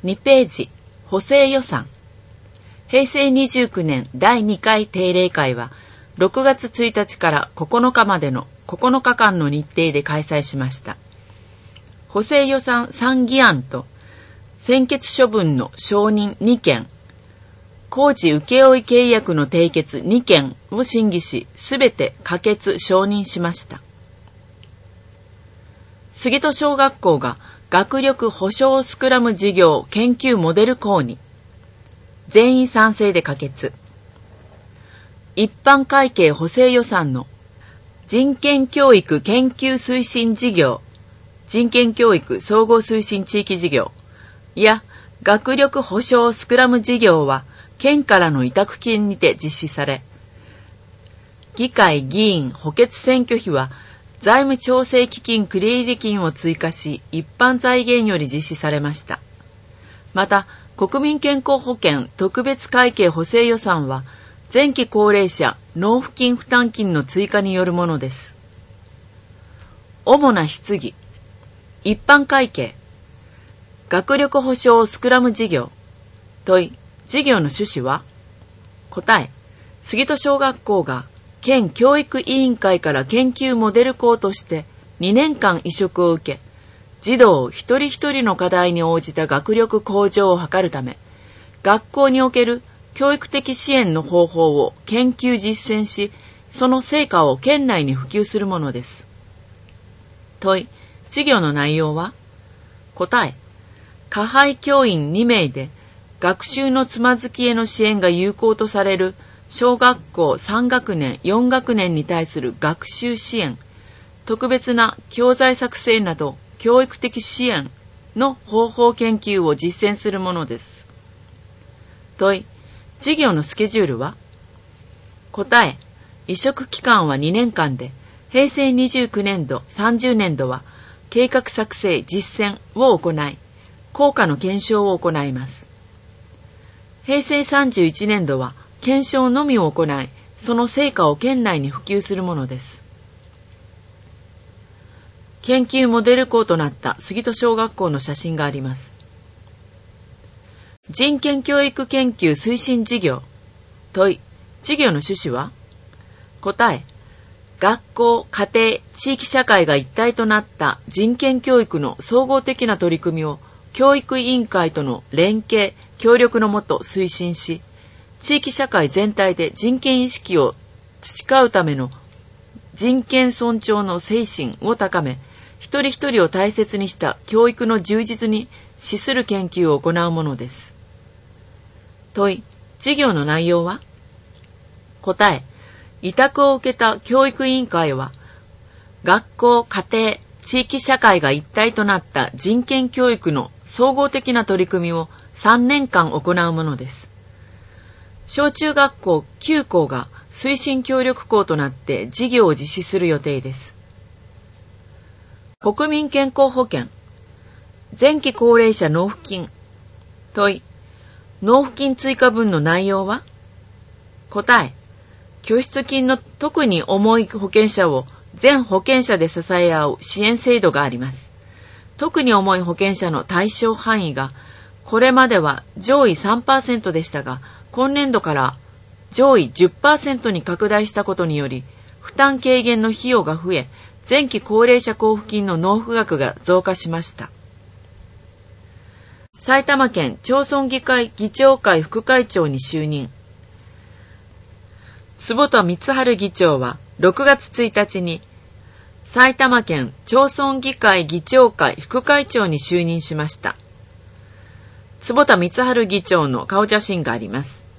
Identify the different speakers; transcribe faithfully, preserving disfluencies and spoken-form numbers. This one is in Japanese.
Speaker 1: にページ、補正予算。へいせいにじゅうきゅうねんだいにかい定例会は、ろくがつついたちからここのかまでのここのかかんの日程で開催しました。補正予算参議案と、専決処分の承認にけん、工事請負契約の締結にけんを審議し、すべて可決承認しました。杉戸小学校が学力保障スクラム事業研究モデル校に、全員賛成で可決。一般会計補正予算の人権教育研究推進事業、人権教育総合推進地域事業や学力保障スクラム事業は県からの委託金にて実施され、議会議員補欠選挙費は財務調整基金繰入金を追加し、一般財源より実施されました。また、国民健康保険特別会計補正予算は、前期高齢者納付金負担金の追加によるものです。主な質疑。一般会計。学力保障スクラム事業。問い。事業の趣旨は？答え。杉戸小学校が県教育委員会から研究モデル校としてにねんかん委嘱を受け、児童一人一人の課題に応じた学力向上を図るため、学校における教育的支援の方法を研究実践し、その成果を県内に普及するものです。問い。事業の内容は？答え。加配教員にめいで、学習のつまずきへの支援が有効とされる小学校さんがくねん、よんがくねんに対する学習支援、特別な教材作成など教育的支援の方法研究を実践するものです。問い。事業のスケジュールは？答え。委嘱期間はにねんかんで、へいせいにじゅうきゅうねんど、さんじゅうねんどは計画作成、実践を行い、効果の検証を行います。へいせいさんじゅういちねんどは検証のみを行い、その成果を県内に普及するものです。研究モデル校となった杉戸小学校の写真があります。人権教育研究推進事業。問い。事業の趣旨は？答え。学校、家庭、地域社会が一体となった人権教育の総合的な取り組みを教育委員会との連携、協力のもと推進し、地域社会全体で人権意識を培うための人権尊重の精神を高め、一人一人を大切にした教育の充実に資する研究を行うものです。問い。事業の内容は？答え。委託を受けた教育委員会は、学校、家庭、地域社会が一体となった人権教育の総合的な取り組みをさんねんかん行うものです。小中学校きゅうこうが推進協力校となって事業を実施する予定です。国民健康保険。前期高齢者納付金。問い。納付金追加分の内容は？答え。拠出金の特に重い保険者を全保険者で支え合う支援制度があります。特に重い保険者の対象範囲が、これまでは上位 さんパーセント でしたが、今年度から上位 じゅっパーセント に拡大したことにより、負担軽減の費用が増え、前期高齢者交付金の納付額が増加しました。埼玉県町村議会議長会副会長に就任。坪田光晴議長はろくがつついたちに埼玉県町村議会議長会副会長に就任しました。坪田光晴議長の顔写真があります。